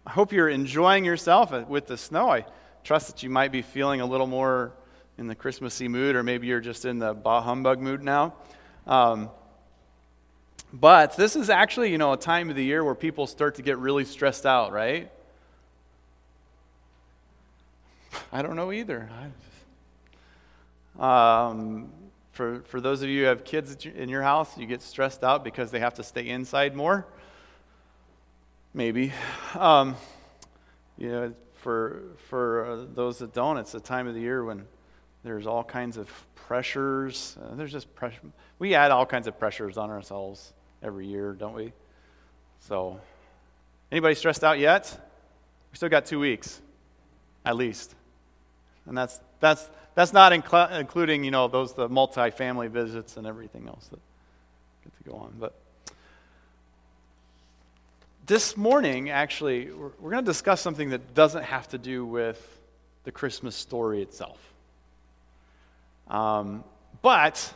I hope you're enjoying yourself with the snow. I trust that you might be feeling a little more in the Christmassy mood, or maybe you're just in the bah humbug mood now. But this is actually, a time of the year where people start to get really stressed out, right? I don't know either. For those of you who have kids in your house, you get stressed out because they have to stay inside more. Maybe. For those that don't, it's a time of the year when there's all kinds of pressures. There's just pressure. We add all kinds of pressures on ourselves every year, don't we? So, anybody stressed out yet? We still got 2 weeks, at least, and that's not including the multi-family visits and everything else that get to go on. But this morning, actually, we're going to discuss something that doesn't have to do with the Christmas story itself. But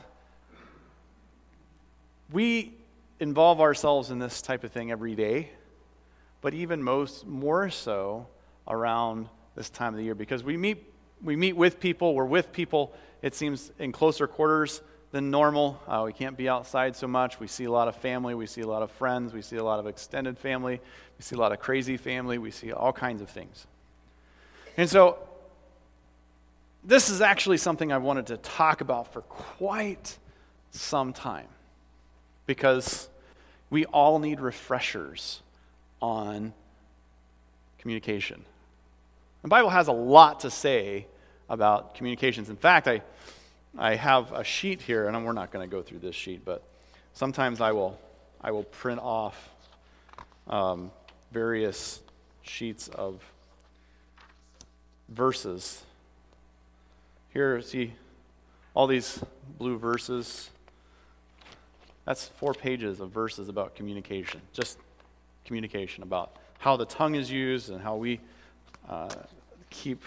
we involve ourselves in this type of thing every day, but even more so around this time of the year, because we meet with people, we're with people, it seems, in closer quarters than normal. We can't be outside so much. We see a lot of family, we see a lot of friends, we see a lot of extended family, we see a lot of crazy family, we see all kinds of things. And so, this is actually something I wanted to talk about for quite some time, because we all need refreshers on communication. The Bible has a lot to say about communications. In fact, I have a sheet here, and we're not going to go through this sheet, but sometimes I will print off various sheets of verses. Here, see all these blue verses. That's 4 pages of verses about communication, just communication, about how the tongue is used and how we keep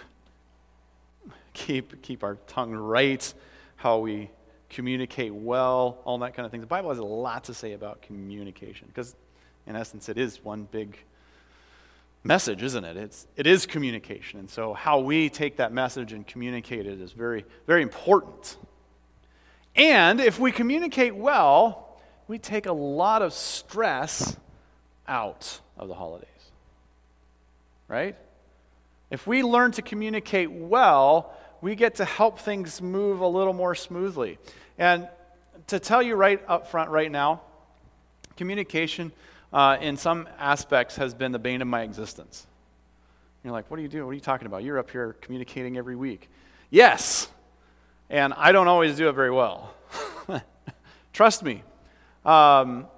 our tongue right, how we communicate well, all that kind of thing. The Bible has a lot to say about communication, because in essence it is one big message, isn't it? It is communication, and so how we take that message and communicate it is very, very important. And if we communicate well, we take a lot of stress out of the holidays, right? If we learn to communicate well, we get to help things move a little more smoothly. And to tell you right up front right now, communication in some aspects has been the bane of my existence. You're like, what do you do? What are you talking about? You're up here communicating every week. Yes, and I don't always do it very well. Trust me. From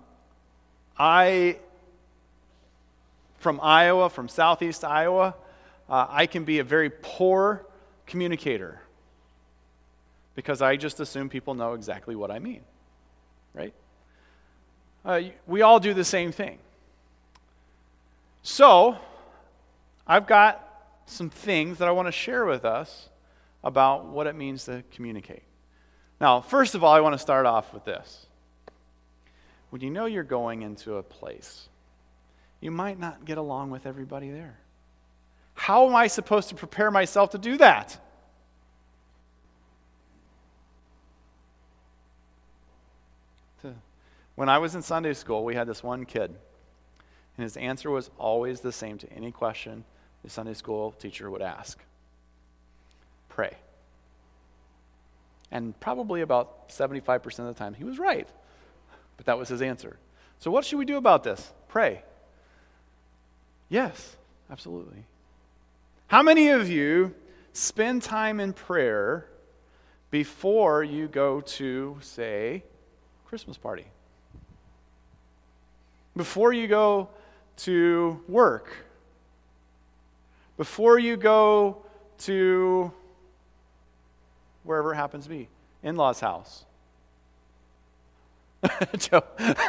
Iowa, from southeast Iowa, I can be a very poor communicator because I just assume people know exactly what I mean, right? We all do the same thing. So, I've got some things that I want to share with us about what it means to communicate. Now, first of all, I want to start off with this. When you know you're going into a place, you might not get along with everybody there. How am I supposed to prepare myself to do that? When I was in Sunday school, we had this one kid, and his answer was always the same to any question the Sunday school teacher would ask. Pray. And probably about 75% of the time, he was right. But that was his answer. So what should we do about this? Pray. Yes, absolutely. How many of you spend time in prayer before you go to, say, Christmas party? Before you go to work? Before you go to wherever it happens to be, in-laws' house? Joe.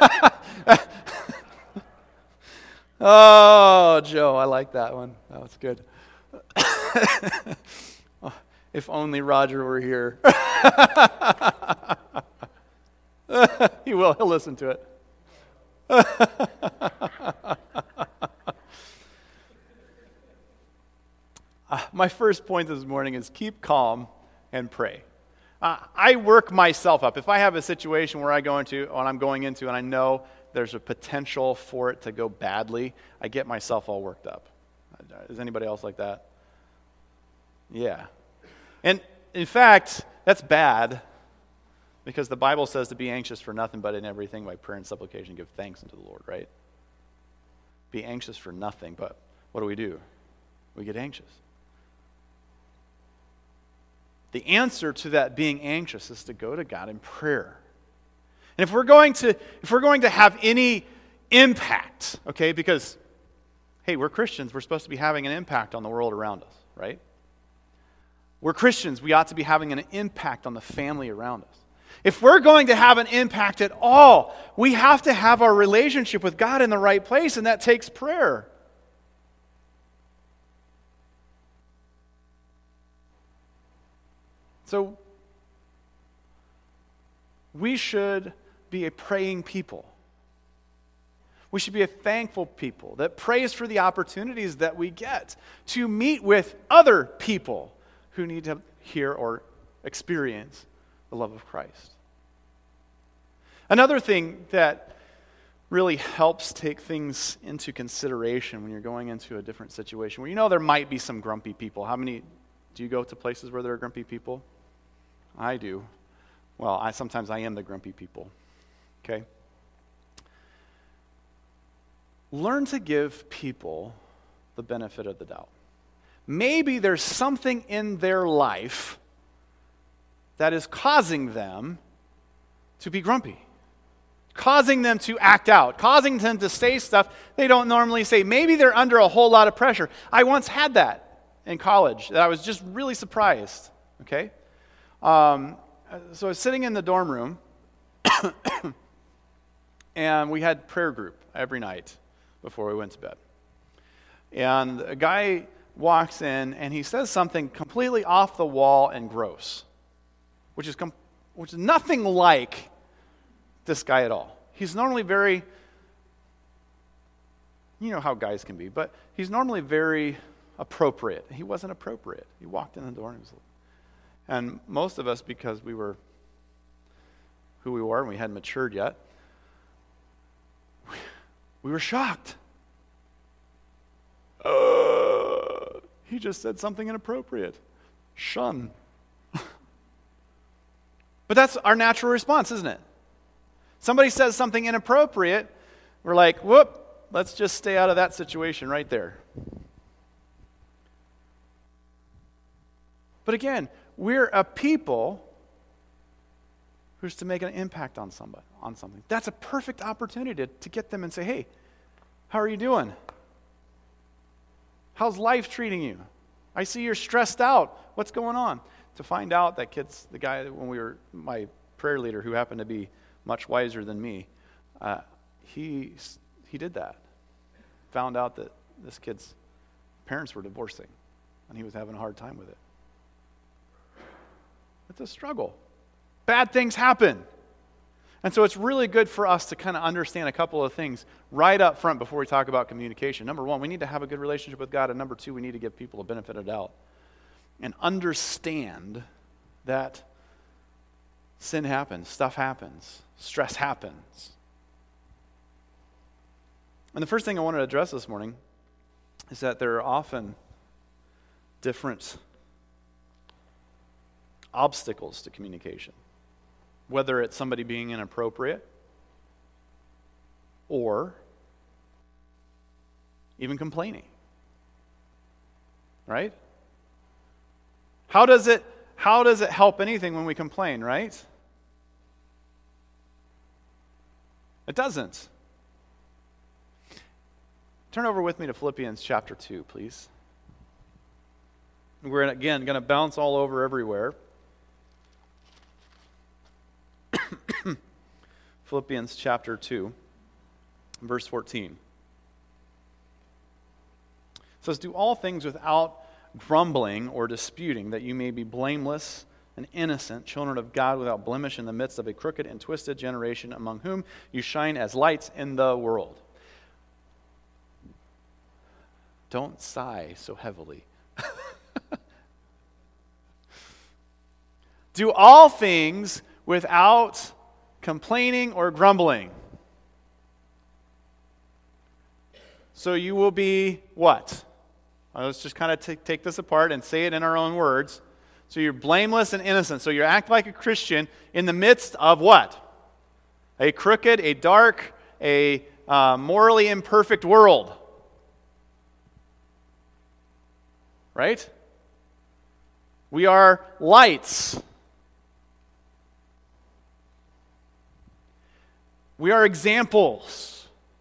Oh, Joe, I like that one. That was good. If only Roger were here. He will. He'll listen to it. my first point this morning is keep calm and pray. I work myself up. If I have a situation where I'm going into and I know there's a potential for it to go badly, I get myself all worked up. Is anybody else like that? Yeah. And in fact, that's bad because the Bible says to be anxious for nothing but in everything by prayer and supplication give thanks unto the Lord, right? Be anxious for nothing, but what do? We get anxious. The answer to that being anxious is to go to God in prayer. And if we're going to have any impact, okay, because hey, we're Christians, we're supposed to be having an impact on the world around us, right? We're Christians, we ought to be having an impact on the family around us. If we're going to have an impact at all, we have to have our relationship with God in the right place, and that takes prayer. So, we should be a praying people. We should be a thankful people that prays for the opportunities that we get to meet with other people who need to hear or experience the love of Christ. Another thing that really helps take things into consideration when you're going into a different situation, where you know there might be some grumpy people. How many, do you go to places where there are grumpy people? I do. Well, sometimes I am the grumpy people, okay? Learn to give people the benefit of the doubt. Maybe there's something in their life that is causing them to be grumpy, causing them to act out, causing them to say stuff they don't normally say. Maybe they're under a whole lot of pressure. I once had that in college that I was just really surprised, okay? So I was sitting in the dorm room, and we had prayer group every night before we went to bed. And a guy walks in, and he says something completely off the wall and gross, which is nothing like this guy at all. He's normally very, you know how guys can be, but he's normally very appropriate. He wasn't appropriate. He walked in the door, and most of us, because we were who we were and we hadn't matured yet, we were shocked. He just said something inappropriate. Shun. But that's our natural response, isn't it? Somebody says something inappropriate, we're like, whoop, let's just stay out of that situation right there. But again, we're a people who's to make an impact on something. That's a perfect opportunity to get them and say, hey, how are you doing? How's life treating you? I see you're stressed out. What's going on? To find out that the guy, my prayer leader, who happened to be much wiser than me, he did that. Found out that this kid's parents were divorcing, and he was having a hard time with it. It's a struggle. Bad things happen. And so it's really good for us to kind of understand a couple of things right up front before we talk about communication. Number one, we need to have a good relationship with God. And number two, we need to give people a benefit of doubt and understand that sin happens, stuff happens, stress happens. And the first thing I wanted to address this morning is that there are often different obstacles to communication. Whether it's somebody being inappropriate or even complaining. Right? How does it help anything when we complain, right? It doesn't. Turn over with me to Philippians chapter 2, please. We're again going to bounce all over everywhere. Philippians chapter 2, verse 14. It says, do all things without grumbling or disputing, that you may be blameless and innocent, children of God without blemish in the midst of a crooked and twisted generation, among whom you shine as lights in the world. Don't sigh so heavily. Do all things without complaining or grumbling. So you will be what? Let's just kind of take this apart and say it in our own words. So you're blameless and innocent. So you act like a Christian in the midst of what? A crooked, a dark, a morally imperfect world. Right? We are lights. We are examples.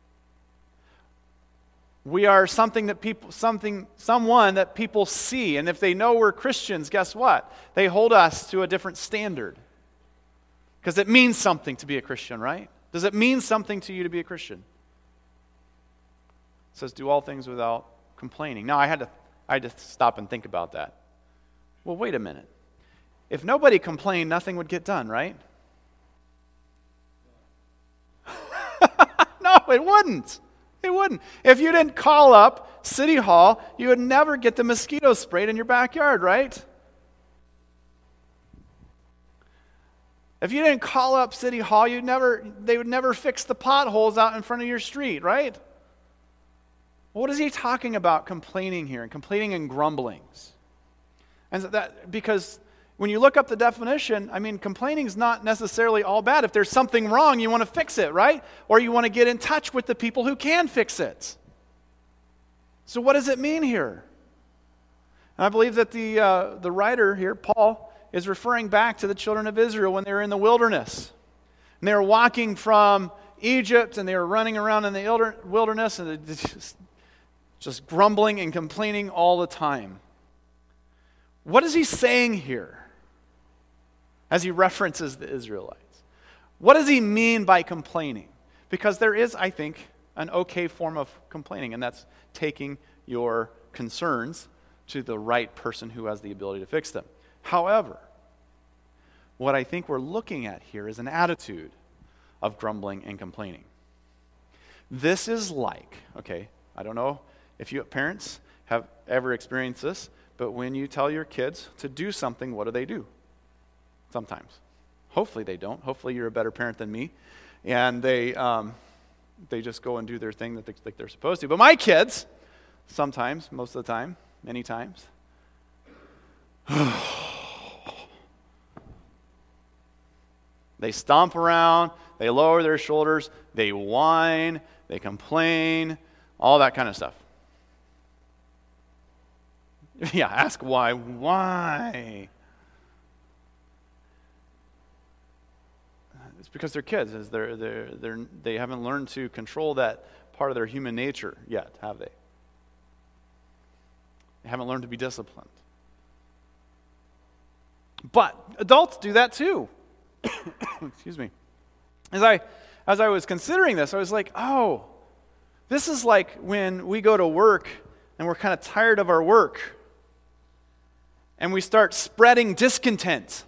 We are someone that people see. And if they know we're Christians, guess what? They hold us to a different standard. Because it means something to be a Christian, right? Does it mean something to you to be a Christian? It says, do all things without complaining. Now, I had to stop and think about that. Well, wait a minute. If nobody complained, nothing would get done, right? No, it wouldn't. It wouldn't. If you didn't call up City Hall, you would never get the mosquito sprayed in your backyard, right? If you didn't call up City Hall, they would never fix the potholes out in front of your street, right? What is he talking about complaining here, and complaining and grumblings? And that because when you look up the definition, complaining is not necessarily all bad. If there's something wrong, you want to fix it, right? Or you want to get in touch with the people who can fix it. So what does it mean here? And I believe that the writer here, Paul, is referring back to the children of Israel when they were in the wilderness. And they were walking from Egypt, and they were running around in the wilderness, and just grumbling and complaining all the time. What is he saying here as he references the Israelites? What does he mean by complaining? Because there is, I think, an okay form of complaining, and that's taking your concerns to the right person who has the ability to fix them. However, what I think we're looking at here is an attitude of grumbling and complaining. This is like, I don't know if you parents have ever experienced this, but when you tell your kids to do something, what do? Sometimes. Hopefully they don't. Hopefully you're a better parent than me. And they just go and do their thing that they think they're supposed to. But my kids, sometimes, most of the time, many times, they stomp around, they lower their shoulders, they whine, they complain, all that kind of stuff. Yeah, ask why. Why? It's because they're kids. They haven't learned to control that part of their human nature yet, have they? They haven't learned to be disciplined. But adults do that too. Excuse me. As I was considering this, I was like, oh, this is like when we go to work and we're kind of tired of our work. And we start spreading discontent.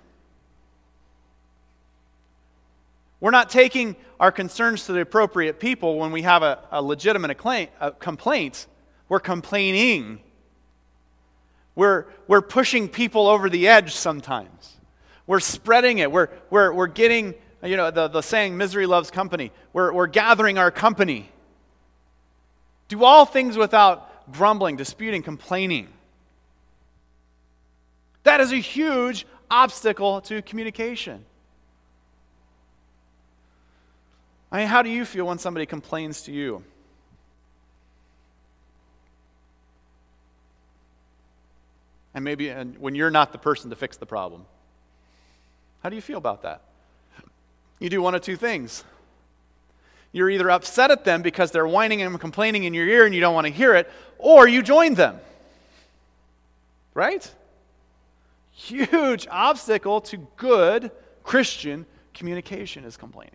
We're not taking our concerns to the appropriate people when we have a legitimate complaint. We're complaining. We're pushing people over the edge sometimes. We're spreading it. We're getting, the saying, misery loves company. We're gathering our company. Do all things without grumbling, disputing, complaining. That is a huge obstacle to communication. How do you feel when somebody complains to you? And maybe when you're not the person to fix the problem. How do you feel about that? You do one of two things. You're either upset at them because they're whining and complaining in your ear and you don't want to hear it, or you join them. Right? Huge obstacle to good Christian communication is complaining.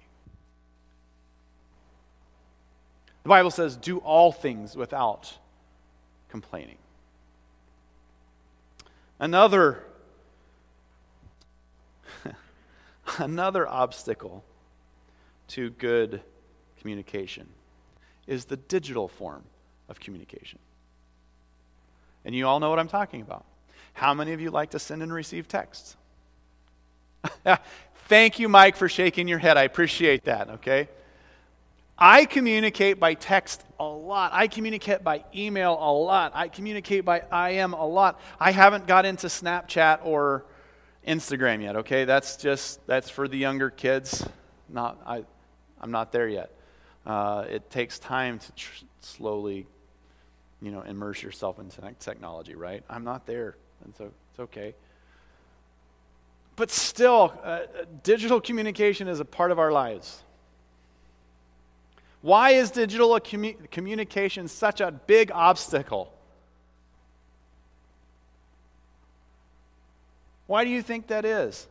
The Bible says, do all things without complaining. Another obstacle to good communication is the digital form of communication. And you all know what I'm talking about. How many of you like to send and receive texts? Thank you, Mike, for shaking your head. I appreciate that, okay? I communicate by text a lot. I communicate by email a lot. I communicate by IM a lot. I haven't got into Snapchat or Instagram yet, okay? That's for the younger kids. I'm not there yet. It takes time to slowly, immerse yourself in technology, right? I'm not there, and so it's okay. But still, digital communication is a part of our lives. Why is digital communication such a big obstacle? Why do you think that is?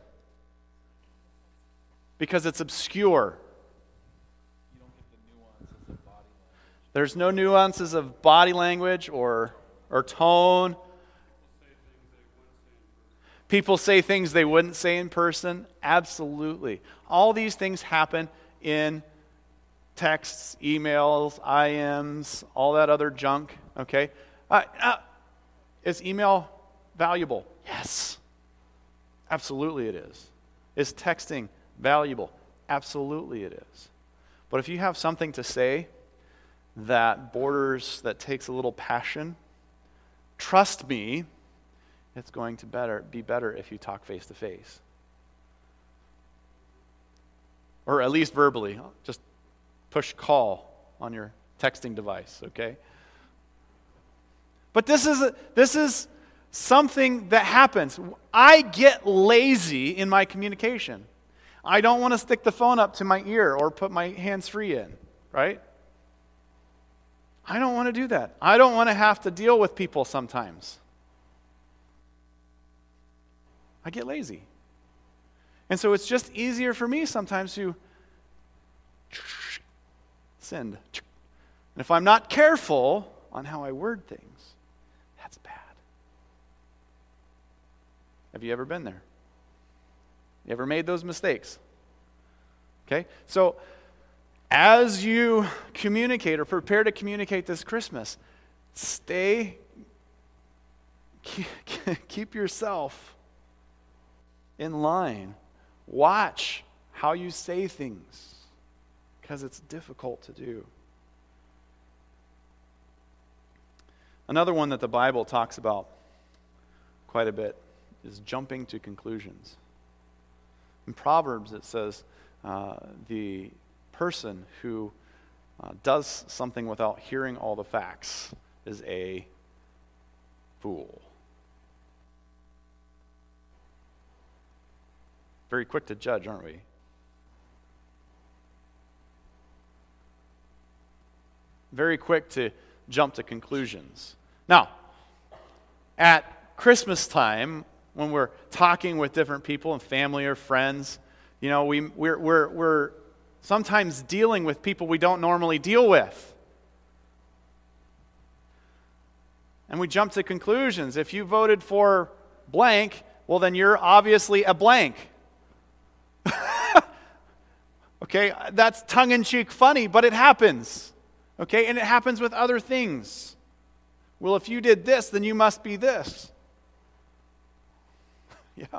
Because it's obscure. You don't get the nuances of body language. There's no nuances of body language or tone. People say things they wouldn't say in person. Absolutely. All these things happen in texts, emails, IMs, all that other junk, okay? Is email valuable? Yes. Absolutely it is. Is texting valuable? Absolutely it is. But if you have something to say that takes a little passion, trust me, it's going to be better if you talk face to face. Or at least verbally. Just push call on your texting device, okay? But this is something that happens. I get lazy in my communication. I don't want to stick the phone up to my ear or put my hands-free in, right? I don't want to do that. I don't want to have to deal with people sometimes. I get lazy. And so it's just easier for me sometimes to send. And if I'm not careful on how I word things, that's bad. Have you ever been there? You ever made those mistakes? Okay? So, as you communicate or prepare to communicate this Christmas, keep yourself in line. Watch how you say things, because it's difficult to do. Another one that the Bible talks about quite a bit is jumping to conclusions. In Proverbs it says the person who does something without hearing all the facts is a fool. Very quick to judge, aren't we? Very quick to jump to conclusions. Now, at Christmas time, when we're talking with different people and family or friends, we're sometimes dealing with people we don't normally deal with. And we jump to conclusions. If you voted for blank, well then you're obviously a blank. Okay, that's tongue-in-cheek funny, but it happens. Okay, and it happens with other things. Well, if you did this, then you must be this. Yeah.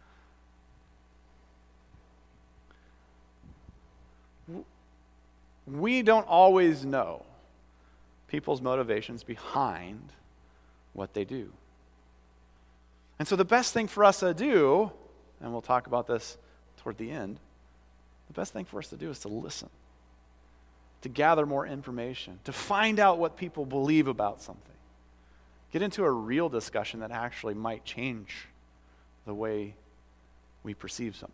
We don't always know people's motivations behind what they do. And so the best thing for us to do, and we'll talk about this toward the end, the best thing for us to do is to listen, to gather more information, to find out what people believe about something. Get into a real discussion that actually might change the way we perceive something.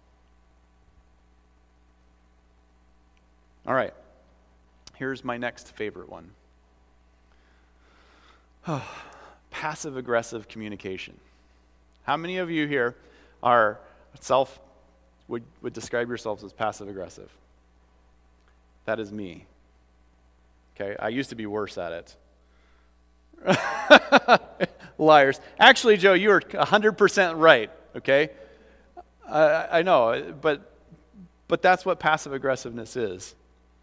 All right, here's my next favorite one. Passive-aggressive communication. How many of you here would describe yourselves as passive-aggressive? That is me. Okay, I used to be worse at it. Liars. Actually, Joe, you are 100% right, okay? I know, but that's what passive-aggressiveness is.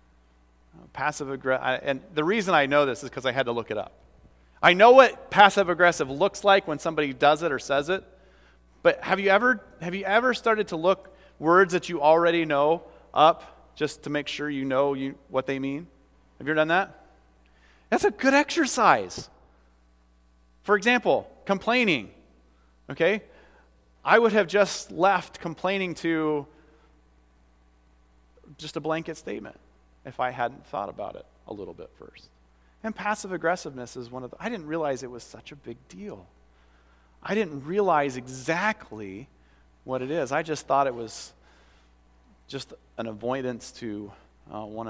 And the reason I know this is because I had to look it up. I know what passive-aggressive looks like when somebody does it or says it, But have you ever started to look words that you already know up just to make sure you know what they mean? Have you ever done that? That's a good exercise. For example, complaining. Okay? I would have just left complaining to just a blanket statement if I hadn't thought about it a little bit first. And passive aggressiveness is one of I didn't realize it was such a big deal. I didn't realize exactly what it is. I just thought it was just an avoidance to want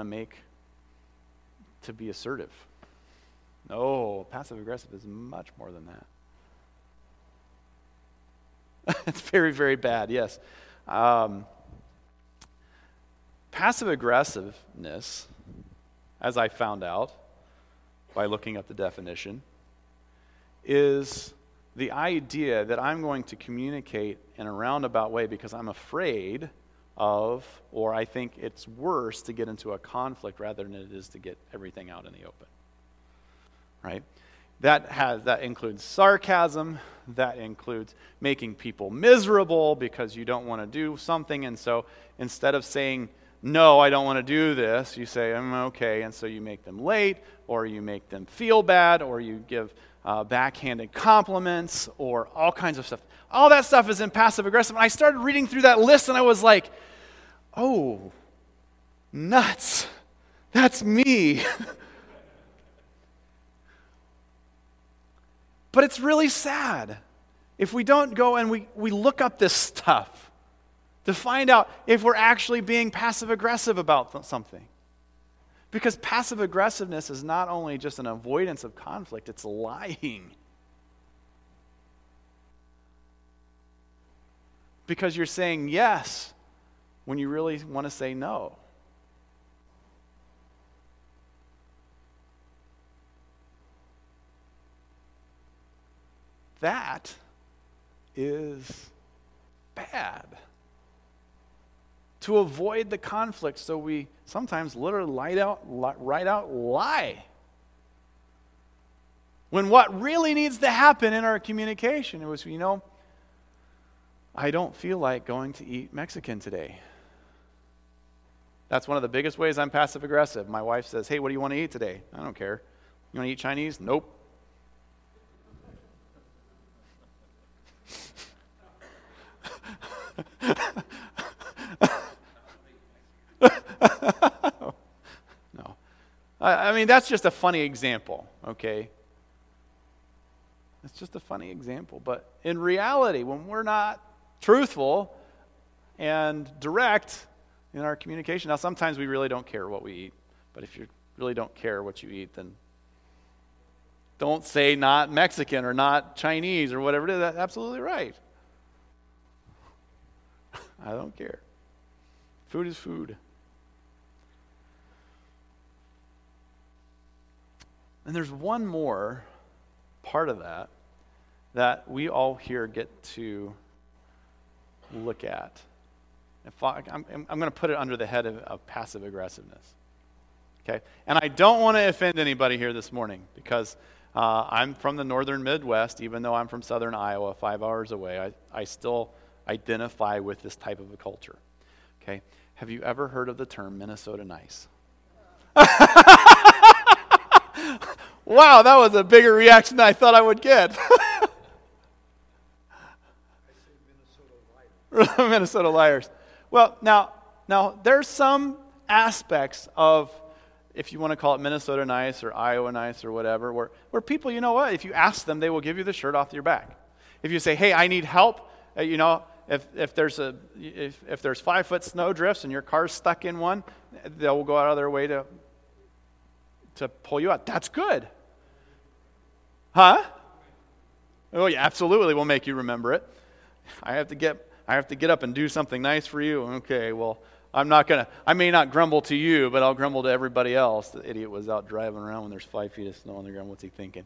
to be assertive. No, passive aggressive is much more than that. It's very, very bad, yes. Passive aggressiveness, as I found out by looking up the definition, is the idea that I'm going to communicate in a roundabout way because I'm afraid of, or I think it's worse to get into a conflict rather than it is to get everything out in the open. Right? That includes sarcasm, that includes making people miserable because you don't want to do something, and so instead of saying, no, I don't want to do this, you say, I'm okay, and so you make them late, or you make them feel bad, or you give backhanded compliments, or all kinds of stuff. All that stuff is in passive aggressive, and I started reading through that list, and I was like, oh, nuts, that's me. But it's really sad if we don't go and we look up this stuff to find out if we're actually being passive-aggressive about something. Because passive-aggressiveness is not only just an avoidance of conflict, it's lying. Because you're saying yes when you really want to say no. That is bad. To avoid the conflict, so we sometimes literally write out lie. When what really needs to happen in our communication was, I don't feel like going to eat Mexican today. That's one of the biggest ways I'm passive aggressive. My wife says, hey, what do you want to eat today? I don't care. You want to eat Chinese? Nope. No. I mean, that's just a funny example, okay? It's just a funny example. But in reality, when we're not truthful and direct in our communication, now sometimes we really don't care what we eat, but if you really don't care what you eat, then don't say not Mexican or not Chinese or whatever it is. That's absolutely right. I don't care. Food is food. And there's one more part of that we all here get to look at. I'm going to put it under the head of passive aggressiveness. Okay? And I don't want to offend anybody here this morning because I'm from the northern Midwest, even though I'm from southern Iowa, 5 hours away. I still identify with this type of a culture. Okay? Have you ever heard of the term Minnesota nice? Wow, that was a bigger reaction than I thought I would get. Minnesota liars. Well, now there's some aspects of, if you want to call it Minnesota nice or Iowa nice or whatever, where people, you know what, if you ask them, they will give you the shirt off your back. If you say, hey, I need help, if there's 5-foot snow drifts and your car's stuck in one, they'll go out of their way to pull you out. That's good. Huh? Oh yeah, absolutely. We'll make you remember it. I have to get up and do something nice for you. Okay, well, I may not grumble to you, but I'll grumble to everybody else. The idiot was out driving around when there's 5 feet of snow on the ground. What's he thinking?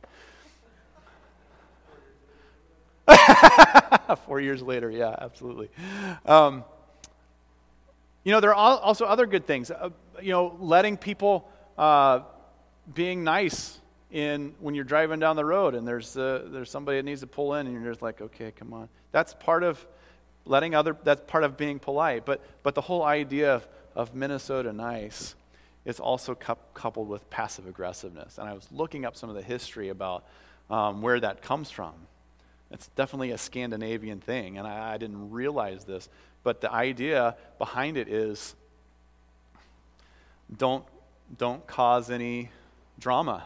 4 years later, yeah, absolutely. There are also other good things. Letting people, being nice when you're driving down the road and there's somebody that needs to pull in and you're just like, okay, come on. That's part of that's part of being polite. But the whole idea of Minnesota nice is also coupled with passive aggressiveness. And I was looking up some of the history about where that comes from. It's definitely a Scandinavian thing, and I didn't realize this. But the idea behind it is don't cause any drama.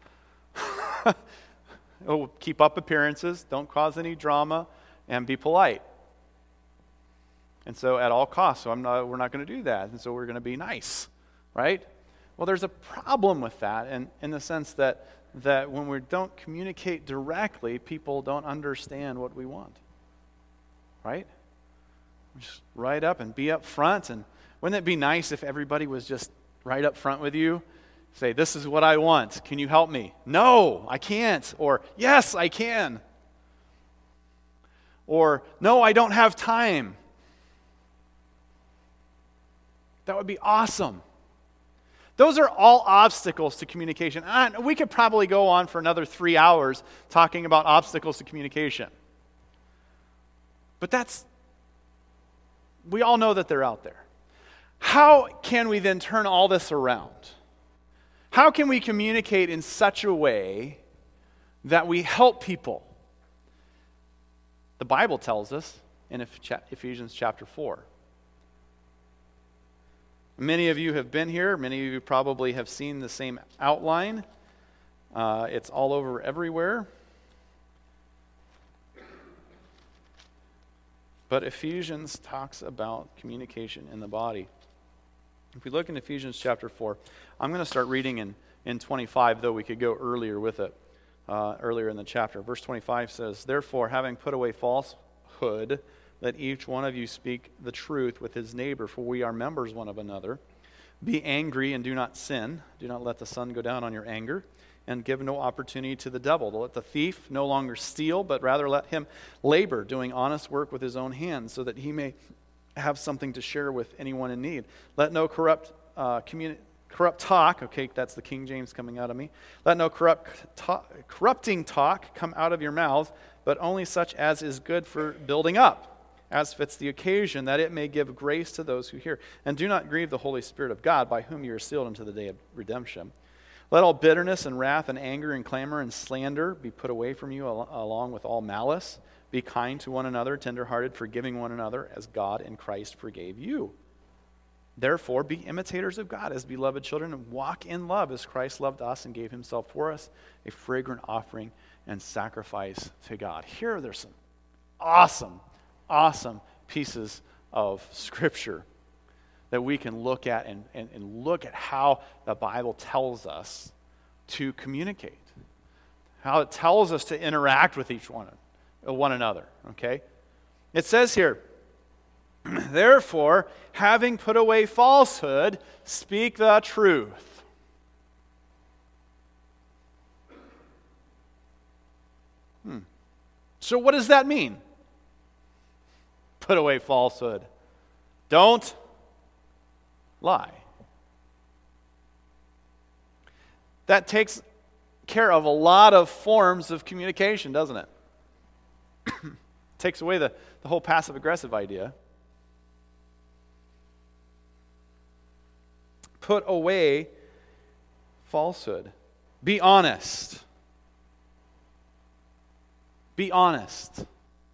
Keep up appearances, don't cause any drama, and be polite. And so at all costs, we're not going to do that, and so we're going to be nice, right? Well, there's a problem with that, and in the sense that when we don't communicate directly, people don't understand what we want, right? Just right up and be up front, and wouldn't it be nice if everybody was just right up front with you? Say, this is what I want. Can you help me? No, I can't. Or, yes, I can. Or, no, I don't have time. That would be awesome. Those are all obstacles to communication. And we could probably go on for another 3 hours talking about obstacles to communication. But we all know that they're out there. How can we then turn all this around? How can we communicate in such a way that we help people? The Bible tells us in Ephesians chapter 4. Many of you have been here. Many of you probably have seen the same outline. It's all over everywhere. But Ephesians talks about communication in the body. If we look in Ephesians chapter 4, I'm going to start reading in 25, though we could go earlier with it, earlier in the chapter. Verse 25 says, "Therefore, having put away falsehood, let each one of you speak the truth with his neighbor, for we are members one of another. Be angry and do not sin. Do not let the sun go down on your anger, and give no opportunity to the devil. Let the thief no longer steal, but rather let him labor, doing honest work with his own hands, so that he may have something to share with anyone in need. Let no corrupt talk," okay, that's the King James coming out of me. "Let no corrupting talk come out of your mouth, but only such as is good for building up, as fits the occasion, that it may give grace to those who hear. And do not grieve the Holy Spirit of God, by whom you are sealed unto the day of redemption. Let all bitterness and wrath and anger and clamor and slander be put away from you, along with all malice. Be kind to one another, tenderhearted, forgiving one another, as God in Christ forgave you. Therefore, be imitators of God as beloved children, and walk in love as Christ loved us and gave himself for us, a fragrant offering and sacrifice to God." Here, there's some awesome pieces of Scripture that we can look at and look at how the Bible tells us to communicate, how it tells us to interact with one another, okay? It says here, "Therefore, having put away falsehood, speak the truth." So what does that mean? Put away falsehood. Don't lie. That takes care of a lot of forms of communication, doesn't it? Takes away the whole passive-aggressive idea. Put away falsehood. Be honest. Be honest.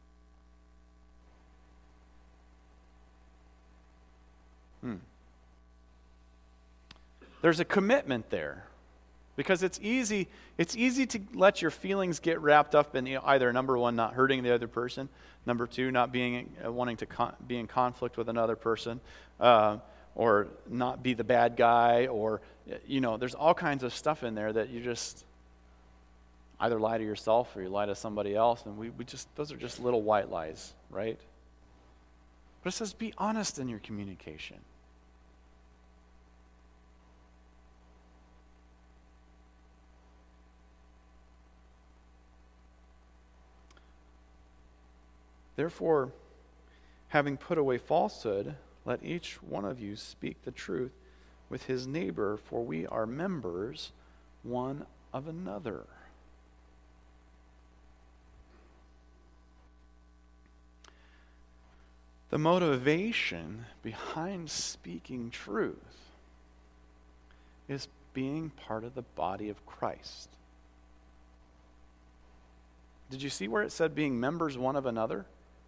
There's a commitment there, because it's easy to let your feelings get wrapped up in either, number one, not hurting the other person, number two, not wanting to be in conflict with another person, or not be the bad guy, or there's all kinds of stuff in there that you just either lie to yourself or you lie to somebody else, and those are just little white lies, right? But it says be honest in your communication. Therefore, having put away falsehood, let each one of you speak the truth with his neighbor, for we are members one of another. The motivation behind speaking truth is being part of the body of Christ. Did you see where it said being members one of another?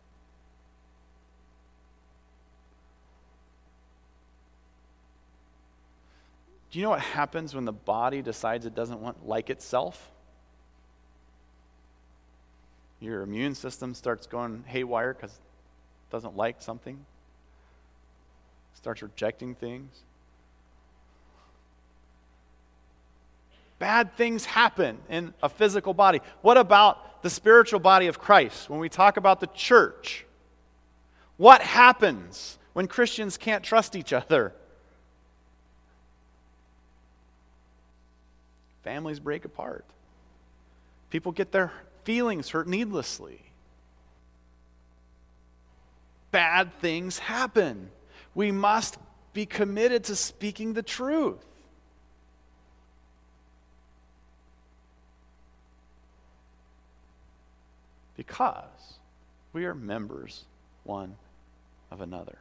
Do you know what happens when the body decides it doesn't want like itself? Your immune system starts going haywire because it doesn't like something. Starts rejecting things. Bad things happen in a physical body. What about the spiritual body of Christ? When we talk about the church, what happens when Christians can't trust each other? Families break apart. People get their feelings hurt needlessly. Bad things happen. We must be committed to speaking the truth. Because we are members one of another.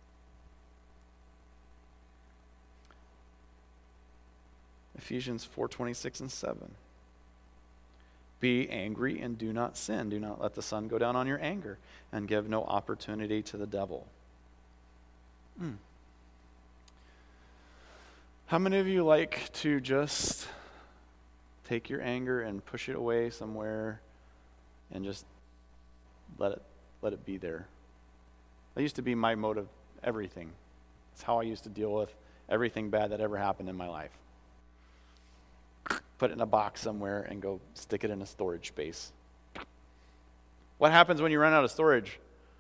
Ephesians 4:26 and 7. Be angry and do not sin. Do not let the sun go down on your anger, and give no opportunity to the devil. How many of you like to just take your anger and push it away somewhere and just let it be there? That used to be my mode of everything. It's how I used to deal with everything bad that ever happened in my life. Put it in a box somewhere and go stick it in a storage space. What happens when you run out of storage?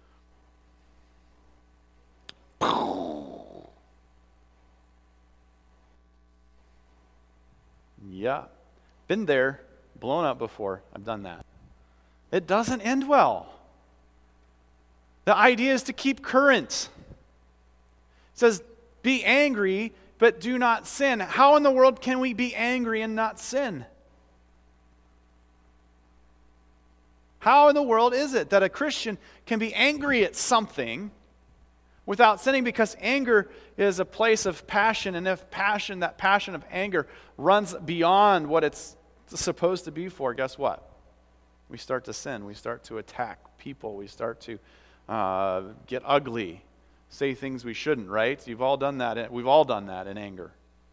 Yeah. Been there, blown up before. I've done that. It doesn't end well. The idea is to keep current. It says, be angry, but do not sin. How in the world can we be angry and not sin? How in the world is it that a Christian can be angry at something without sinning? Because anger is a place of passion, and if that passion of anger runs beyond what it's supposed to be for, guess what? We start to sin. We start to attack people. We start to get ugly. Say things we shouldn't, right? You've all done that. We've all done that in anger.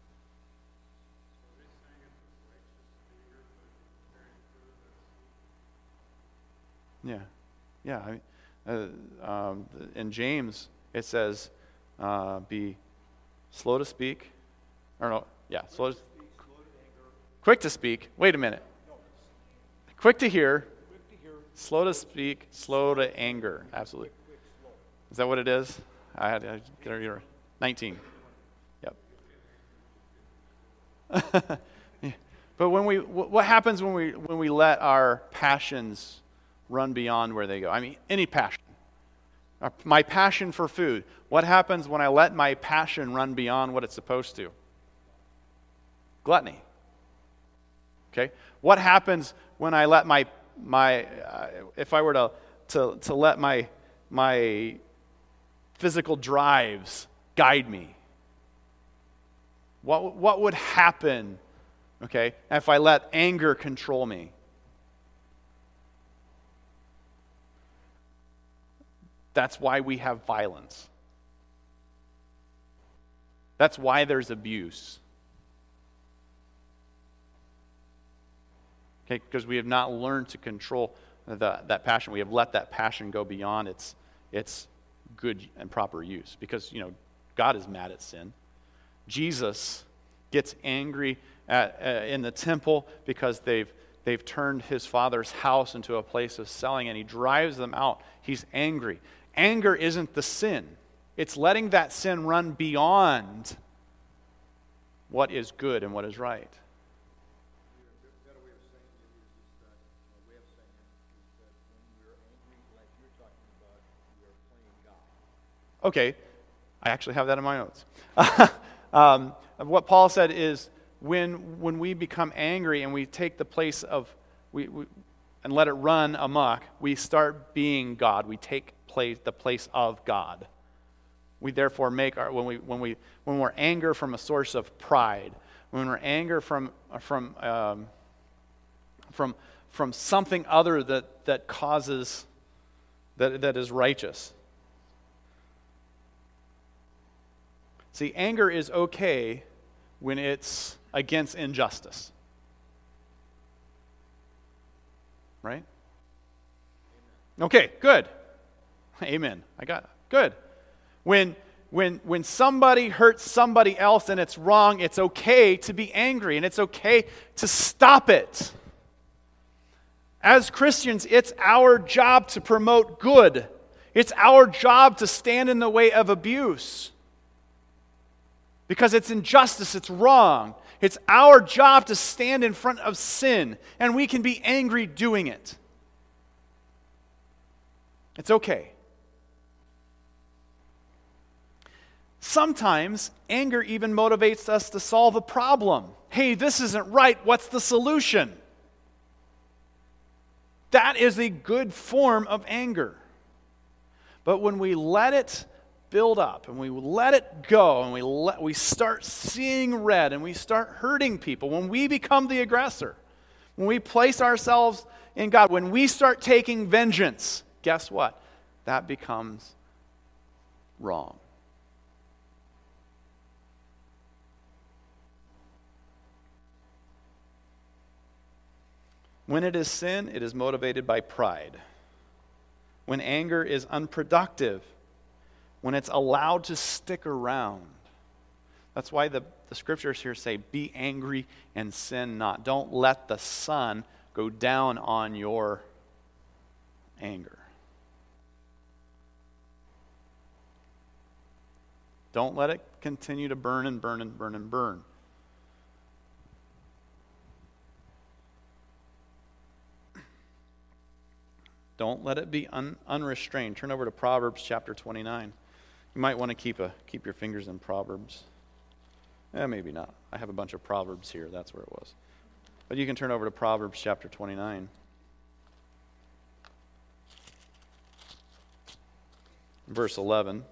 Yeah. In James, it says, be slow to speak. Quick to speak. Wait a minute. Quick to hear. Slow to speak. Slow to anger. Absolutely. Is that what it is? I had to get her 19. Yep. But what happens when we let our passions run beyond where they go? I mean, any passion. My passion for food. What happens when I let my passion run beyond what it's supposed to? Gluttony. Okay. What happens when I let if I were to let my physical drives guide me? What would happen, okay, if I let anger control me? That's why we have violence. That's why there's abuse. Okay, because we have not learned to control that passion. We have let that passion go beyond its good and proper use, because God is mad at sin. Jesus gets angry in the temple because they've turned his Father's house into a place of selling, and he drives them out. He's angry. Anger isn't the sin. It's letting that sin run beyond what is good and what is right. Okay, I actually have that in my notes. What Paul said is, when we become angry and we take the place of, and let it run amok, we start being God. We take the place of God. We therefore make when we're anger from a source of pride, when we're anger from something other that causes that is righteous. See, anger is okay when it's against injustice. Right? Okay, good. Amen. Good. When somebody hurts somebody else and it's wrong, it's okay to be angry and it's okay to stop it. As Christians, it's our job to promote good. It's our job to stand in the way of abuse. Because it's injustice, it's wrong. It's our job to stand in front of sin, and we can be angry doing it. It's okay. Sometimes anger even motivates us to solve a problem. Hey, this isn't right. What's the solution? That is a good form of anger. But when we let it build up and we let it go and we start seeing red and we start hurting people, when we become the aggressor, when we place ourselves in God, when we start taking vengeance, guess what? That becomes wrong. When it is sin, it is motivated by pride. When anger is unproductive, when it's allowed to stick around. That's why the scriptures here say, be angry and sin not. Don't let the sun go down on your anger. Don't let it continue to burn and burn and burn and burn. Don't let it be unrestrained. Turn over to Proverbs chapter 29. You might want to keep your fingers in Proverbs. Maybe not. I have a bunch of Proverbs here. That's where it was. But you can turn over to Proverbs chapter 29. Verse 11.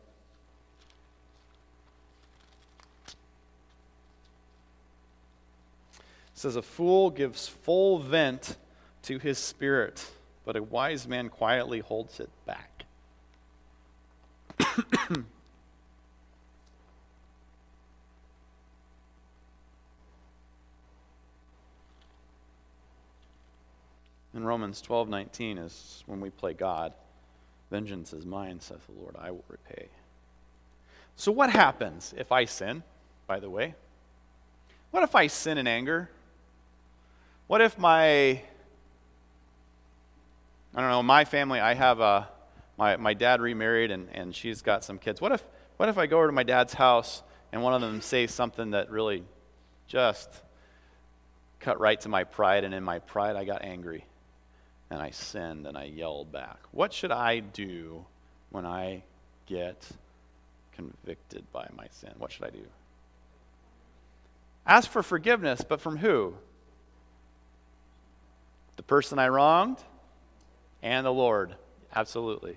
It says, a fool gives full vent to his spirit, but a wise man quietly holds it back. In Romans 12:19 is when we play God. Vengeance is mine, saith the Lord, I will repay. So what happens if I sin, by the way? What if I sin in anger? What if my family, I have my dad remarried and she's got some kids. What if I go over to my dad's house and one of them says something that really just cut right to my pride, and in my pride I got angry and I sinned and I yelled back? What should I do when I get convicted by my sin? What should I do? Ask for forgiveness, but from who? The person I wronged and the Lord. Absolutely.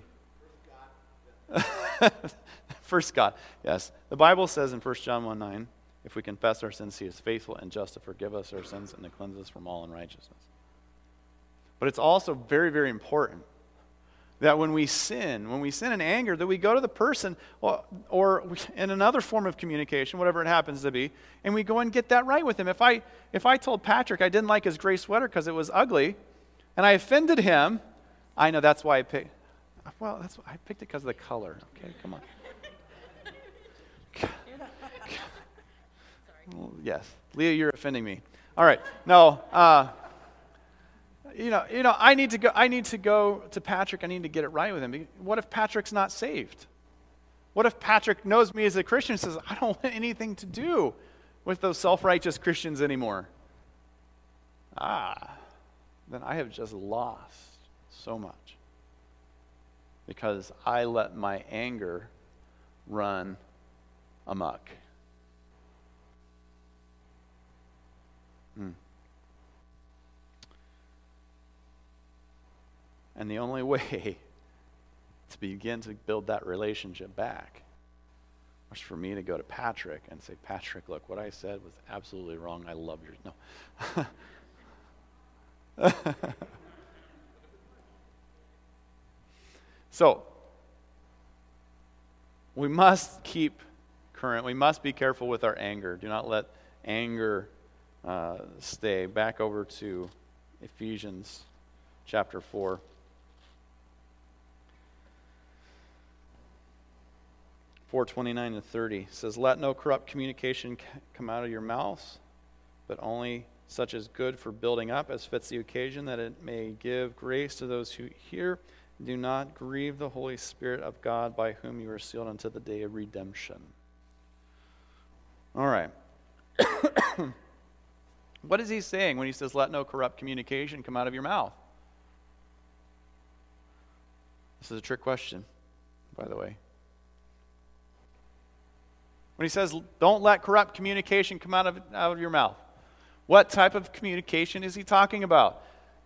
First God. Yes. The Bible says in 1 John 1:9, if we confess our sins, he is faithful and just to forgive us our sins and to cleanse us from all unrighteousness. But it's also very, very important that when we sin in anger, that we go to the person or in another form of communication, whatever it happens to be, and we go and get that right with him. If I told Patrick I didn't like his gray sweater because it was ugly, and I offended him, I know that's why I picked. Well, I picked it because of the color. Okay, come on. Well, yes, Leah, you're offending me. All right, no. I need to go to Patrick. I need to get it right with him. What if Patrick's not saved? What if Patrick knows me as a Christian and says, I don't want anything to do with those self-righteous Christians anymore? Then I have just lost so much because I let my anger run amok. And the only way to begin to build that relationship back was for me to go to Patrick and say, Patrick, look, what I said was absolutely wrong. I love your... No. So, we must keep current. We must be careful with our anger. Do not let anger stay. Back over to Ephesians chapter 4. 4:29 and 30 says, let no corrupt communication come out of your mouths, but only such as good for building up as fits the occasion, that it may give grace to those who hear. Do not grieve the Holy Spirit of God, by whom you are sealed unto the day of redemption. All right. What is he saying when he says, let no corrupt communication come out of your mouth? This is a trick question, by the way. When he says, don't let corrupt communication come out of your mouth, what type of communication is he talking about?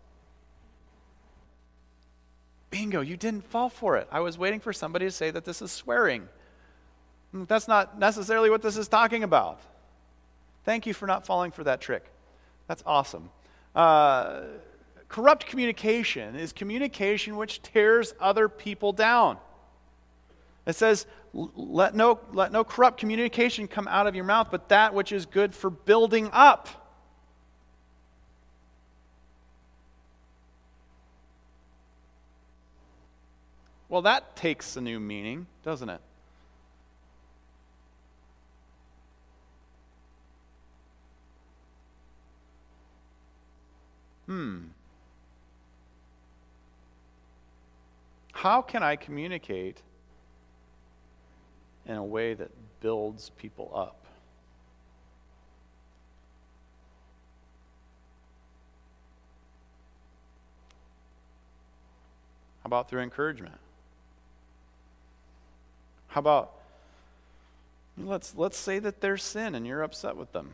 Bingo, you didn't fall for it. I was waiting for somebody to say that this is swearing. That's not necessarily what this is talking about. Thank you for not falling for that trick. That's awesome. Corrupt communication is communication which tears other people down. It says, let no corrupt communication come out of your mouth, but that which is good for building up. Well, that takes a new meaning, doesn't it? How can I communicate in a way that builds people up? How about through encouragement? How about, let's say that there's sin and you're upset with them.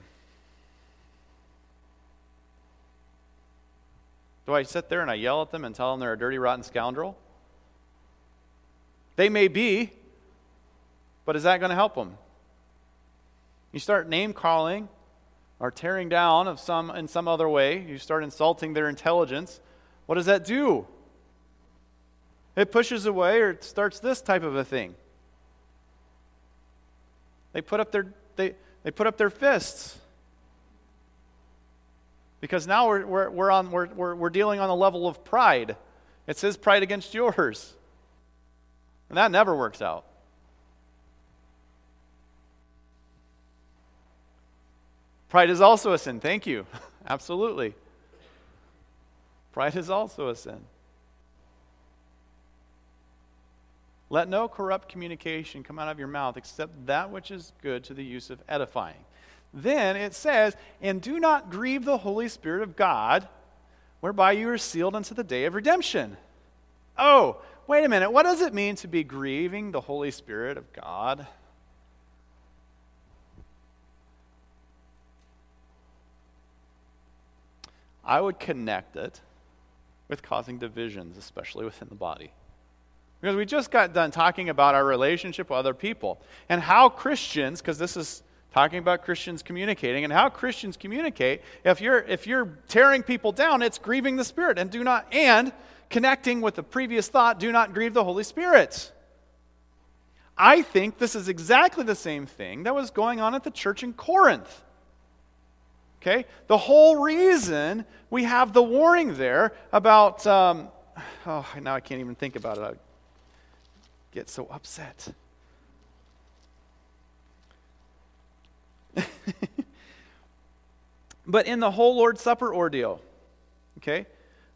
Do I sit there and I yell at them and tell them they're a dirty, rotten scoundrel? They may be, but is that going to help them? You start name-calling or tearing down in some other way. You start insulting their intelligence. What does that do? It pushes away, or it starts this type of a thing. They put up their fists. Because now we're dealing on the level of pride. It's his pride against yours. And that never works out. Pride is also a sin. Thank you. Absolutely. Pride is also a sin. Let no corrupt communication come out of your mouth except that which is good to the use of edifying. Then it says, and do not grieve the Holy Spirit of God, whereby you are sealed unto the day of redemption. Oh, wait a minute. What does it mean to be grieving the Holy Spirit of God? I would connect it with causing divisions, especially within the body. Because we just got done talking about our relationship with other people and how Christians, because this is talking about Christians communicating, and how Christians communicate, if you're tearing people down, it's grieving the Spirit, and connecting with the previous thought, do not grieve the Holy Spirit. I think this is exactly the same thing that was going on at the church in Corinth. Okay? The whole reason we have the warning there about, now I can't even think about it. I get so upset. But in the whole Lord's Supper ordeal, okay,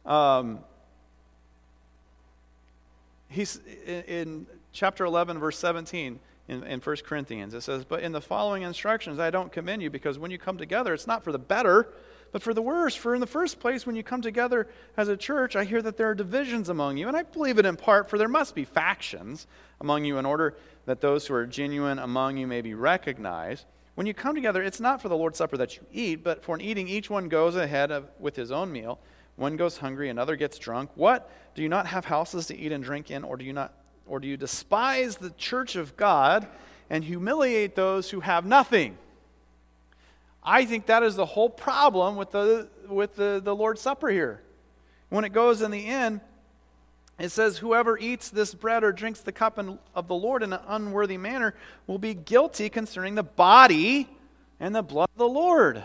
he's in chapter 11, verse 17 in 1 Corinthians, it says, but in the following instructions I don't commend you, because when you come together, it's not for the better, but for the worse. For in the first place, when you come together as a church, I hear that there are divisions among you, and I believe it in part, for there must be factions among you in order that those who are genuine among you may be recognized. When you come together, it's not for the Lord's Supper that you eat, but for in eating each one goes ahead with his own meal. One goes hungry, another gets drunk. What? Do you not have houses to eat and drink in, or do you despise the church of God and humiliate those who have nothing? I think that is the whole problem with the Lord's Supper here. When it goes in the end, it says, whoever eats this bread or drinks the cup of the Lord in an unworthy manner will be guilty concerning the body and the blood of the Lord.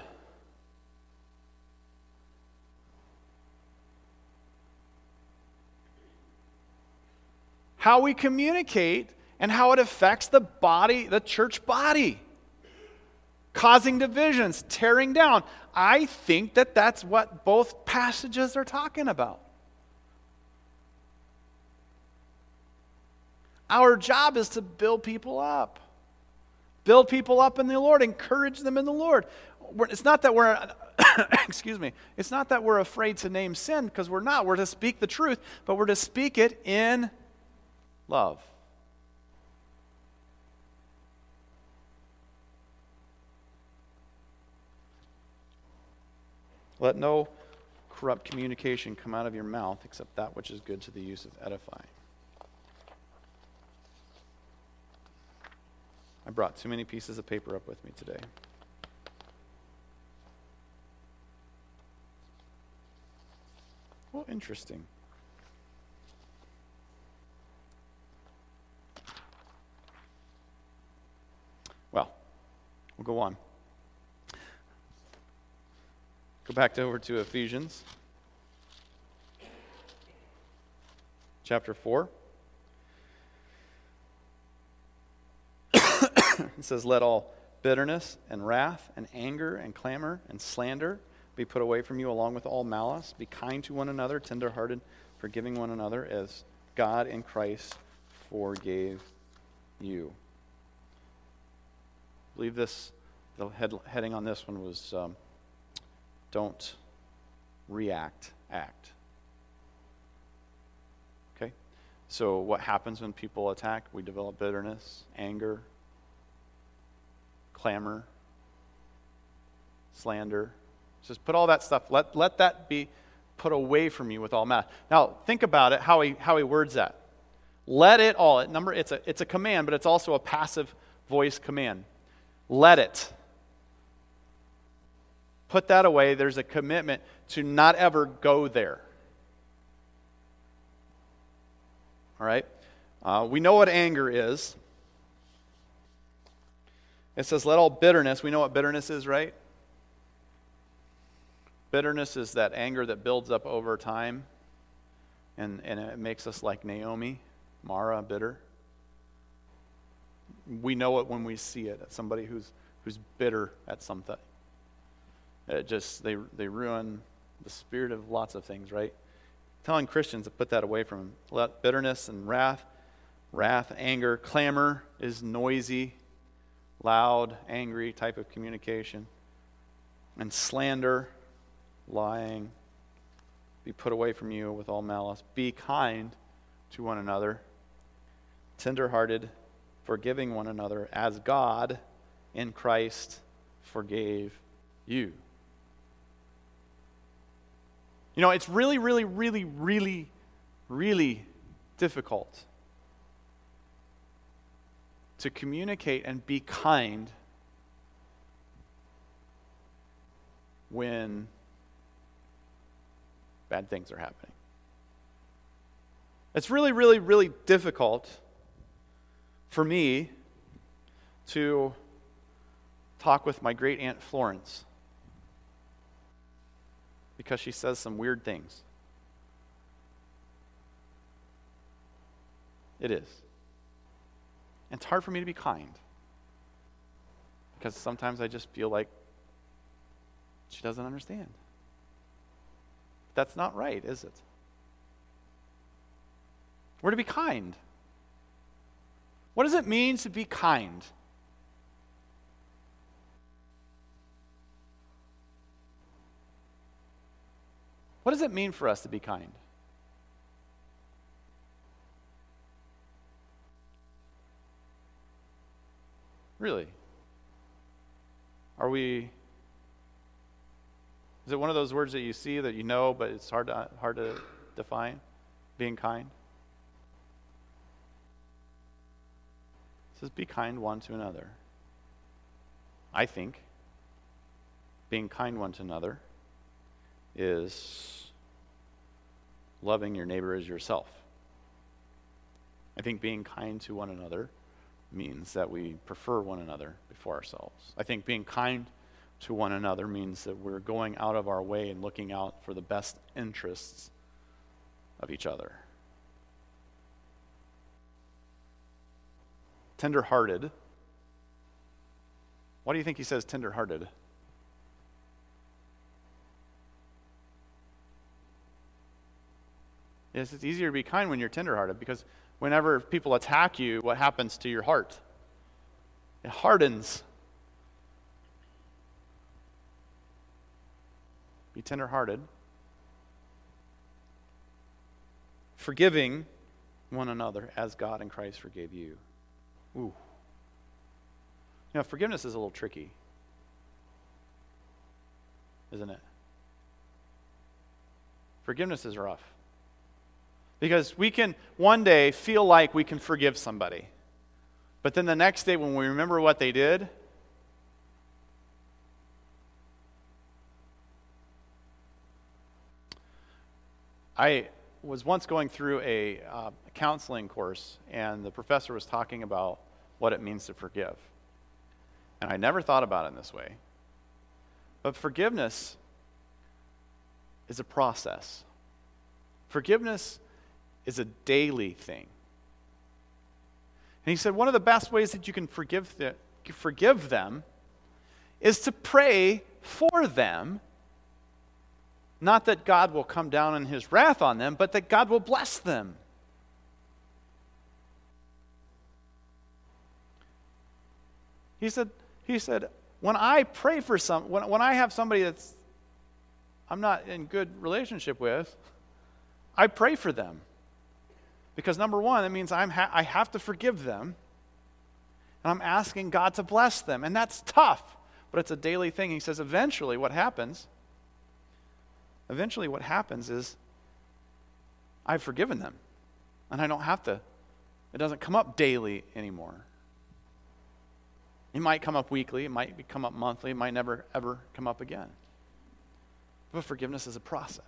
How we communicate and how it affects the body, the church body. Causing divisions, tearing down. I think that that's what both passages are talking about. Our job is to build people up. Build people up in the Lord. Encourage them in the Lord. It's not that we're, excuse me, it's not that we're afraid to name sin, because we're not. We're to speak the truth, but we're to speak it in love. Let no corrupt communication come out of your mouth except that which is good to the use of edifying. I brought too many pieces of paper up with me today. Well, interesting. Well, we'll go on. Go back over to Ephesians chapter 4. It says, let all bitterness and wrath and anger and clamor and slander be put away from you, along with all malice. Be kind to one another, tenderhearted, forgiving one another as God in Christ forgave you. I believe the heading on this one was don't react, act. Okay? So what happens when people attack? We develop bitterness, anger, clamor, slander. Just put all that stuff, let that be put away from you with all malice. Now, think about it, how he words that. Let it all. It's a command, but it's also a passive voice command. Let it. Put that away. There's a commitment to not ever go there. All right? We know what anger is. It says, let all bitterness. We know what bitterness is, right? Bitterness is that anger that builds up over time, and it makes us like Naomi, Mara, bitter. We know it when we see it. It's somebody who's bitter at something. It just, they ruin the spirit of lots of things, right? Telling Christians to put that away from them. Let bitterness and wrath, anger, clamor is noisy, loud, angry type of communication. And slander, lying, be put away from you with all malice. Be kind to one another, tenderhearted, forgiving one another as God in Christ forgave you. You know, it's really, really, really, really, really difficult to communicate and be kind when bad things are happening. It's really, really, really difficult for me to talk with my great aunt Florence because she says some weird things. It is. And it's hard for me to be kind because sometimes I just feel like she doesn't understand. That's not right, is it? We're to be kind. What does it mean to be kind? What does it mean for us to be kind? Really? Are we Is it one of those words that you see that you know, but it's hard to define? Being kind? It says, be kind one to another. I think being kind one to another is loving your neighbor as yourself. I think being kind to one another means that we prefer one another before ourselves. I think being kind to one another means that we're going out of our way and looking out for the best interests of each other. Tender-hearted. Why do you think he says tender-hearted? Yes, it's easier to be kind when you're tender-hearted, because whenever people attack you, what happens to your heart? It hardens. Be tender-hearted. Forgiving one another as God in Christ forgave you. Ooh. Forgiveness is a little tricky, isn't it? Forgiveness is rough. Because we can one day feel like we can forgive somebody. But then the next day when we remember what they did, I was once going through a counseling course, and the professor was talking about what it means to forgive. And I never thought about it in this way. But forgiveness is a process. Forgiveness is a daily thing. And he said one of the best ways that you can forgive them is to pray for them. Not that God will come down in his wrath on them, but that God will bless them. He said, when I pray for when I have somebody that's I'm not in good relationship with, I pray for them. Because number one, that means I have to forgive them. And I'm asking God to bless them. And that's tough, but it's a daily thing. He says eventually what happens is I've forgiven them. And I don't have to, it doesn't come up daily anymore. It might come up weekly, it might come up monthly, it might never ever come up again. But forgiveness is a process.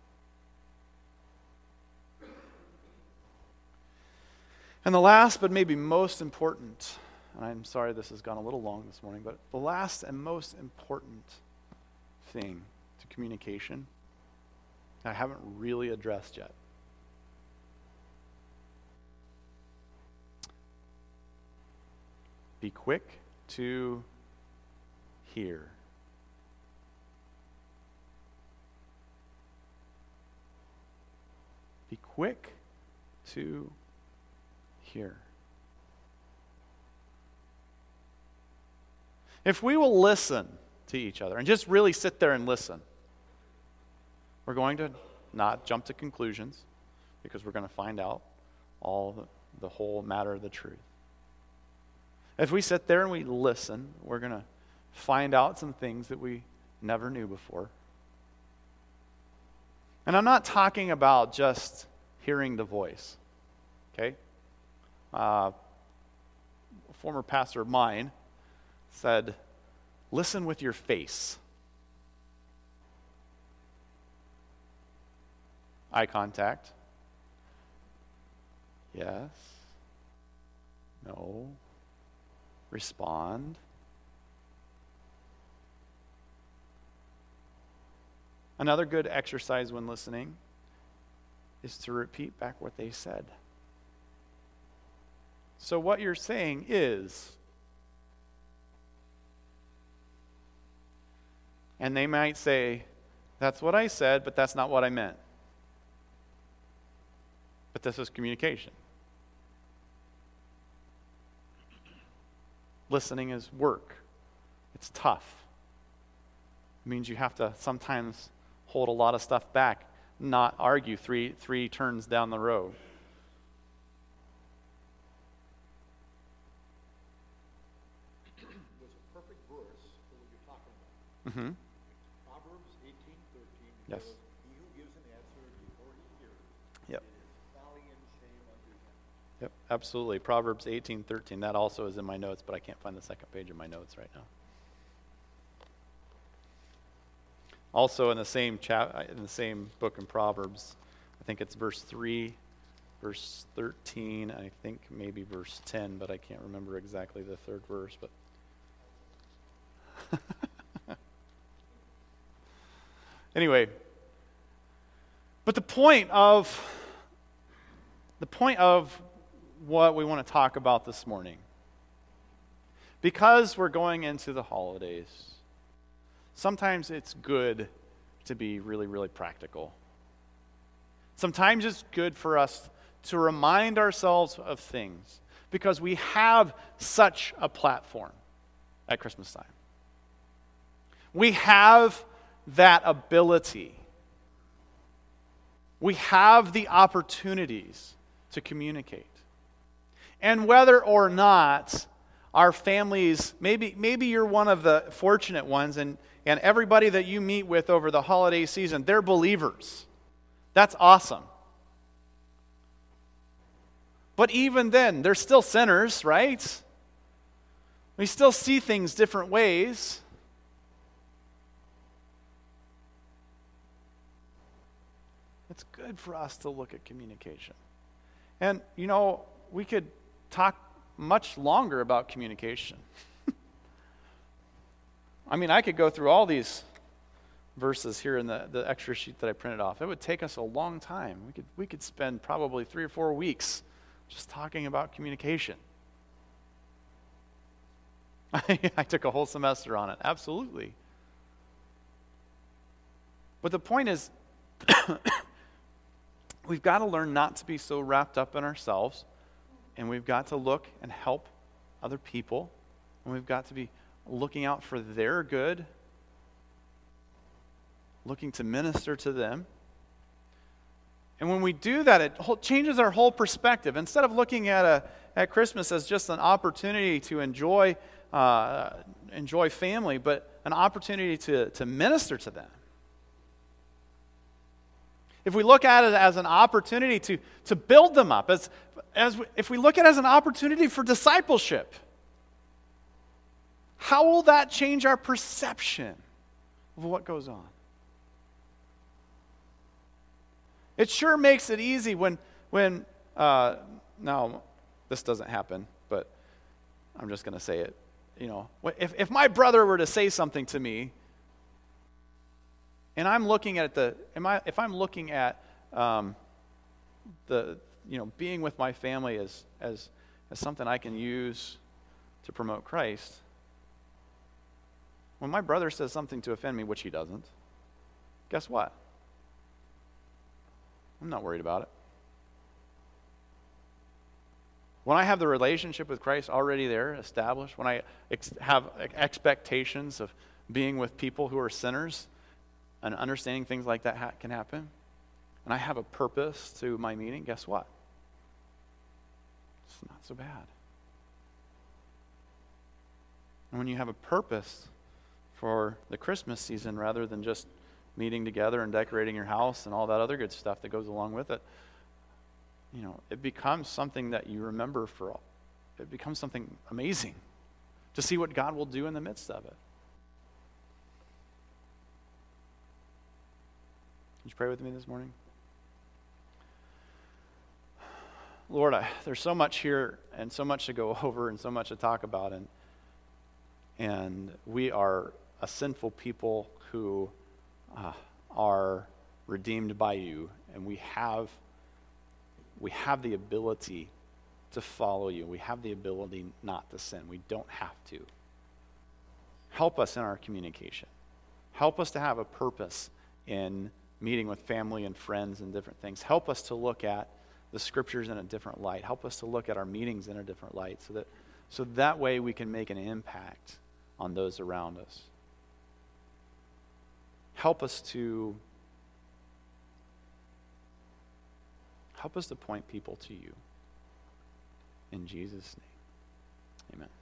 And the last, but maybe most important, and I'm sorry this has gone a little long this morning, but the last and most important thing to communication I haven't really addressed yet. Be quick to hear. Be quick to hear. If we will listen to each other and just really sit there and listen, we're going to not jump to conclusions because we're going to find out all the whole matter of the truth. If we sit there and we listen, we're going to find out some things that we never knew before. And I'm not talking about just hearing the voice, okay? A former pastor of mine said, listen with your face. Eye contact. Yes. No. Respond. Another good exercise when listening is to repeat back what they said. So what you're saying is, and they might say, that's what I said, but that's not what I meant. But this is communication. Listening is work. It's tough. It means you have to sometimes hold a lot of stuff back, not argue three turns down the road. There's a perfect verse for what you're talking about. Mm-hmm. Proverbs Yes. He who gives an answer before he hears, Yep. it is folly and shame unto him. Yep, absolutely. Proverbs 18:13. That also is in my notes, but I can't find the second page of my notes right now. Also in the same in the same book in Proverbs, I think it's verse 3, verse 13, I think maybe verse 10, but I can't remember exactly the third verse, but anyway, but the point of what we want to talk about this morning, because we're going into the holidays, sometimes it's good to be really, really practical. Sometimes it's good for us to remind ourselves of things because we have such a platform at Christmas time. We have that ability. We have the opportunities to communicate. And whether or not our families, maybe you're one of the fortunate ones, and everybody that you meet with over the holiday season, they're believers. That's awesome. But even then, they're still sinners, right? We still see things different ways. It's good for us to look at communication. And, we could talk much longer about communication. I could go through all these verses here in the extra sheet that I printed off. It would take us a long time. We could spend probably 3 or 4 weeks just talking about communication. I took a whole semester on it, absolutely. But the point is, we've got to learn not to be so wrapped up in ourselves, and we've got to look and help other people, and we've got to be looking out for their good, looking to minister to them. And when we do that, it changes our whole perspective. Instead of looking at Christmas as just an opportunity to enjoy family, but an opportunity to minister to them. If we look at it as an opportunity to build them up, if we look at it as an opportunity for discipleship, how will that change our perception of what goes on? It sure makes it easy when now this doesn't happen, but I'm just going to say it. If my brother were to say something to me, and I'm looking at if I'm looking at being with my family as something I can use to promote Christ, when my brother says something to offend me, which he doesn't, guess what? I'm not worried about it. When I have the relationship with Christ already there, established, when I have expectations of being with people who are sinners and understanding things like that can happen, and I have a purpose to my meeting, guess what? It's not so bad. And when you have a purpose for the Christmas season rather than just meeting together and decorating your house and all that other good stuff that goes along with it, it becomes something that you remember it becomes something amazing to see what God will do in the midst of it. Would you pray with me this morning? Lord, there's so much here and so much to go over and so much to talk about, and we are a sinful people who are redeemed by you, and we have the ability to follow you. We have the ability not to sin. We don't have to. Help us in our communication. Help us to have a purpose in meeting with family and friends and different things. Help us to look at the scriptures in a different light. Help us to look at our meetings in a different light so that way we can make an impact on those around us. Help us to point people to you. In Jesus' name, amen.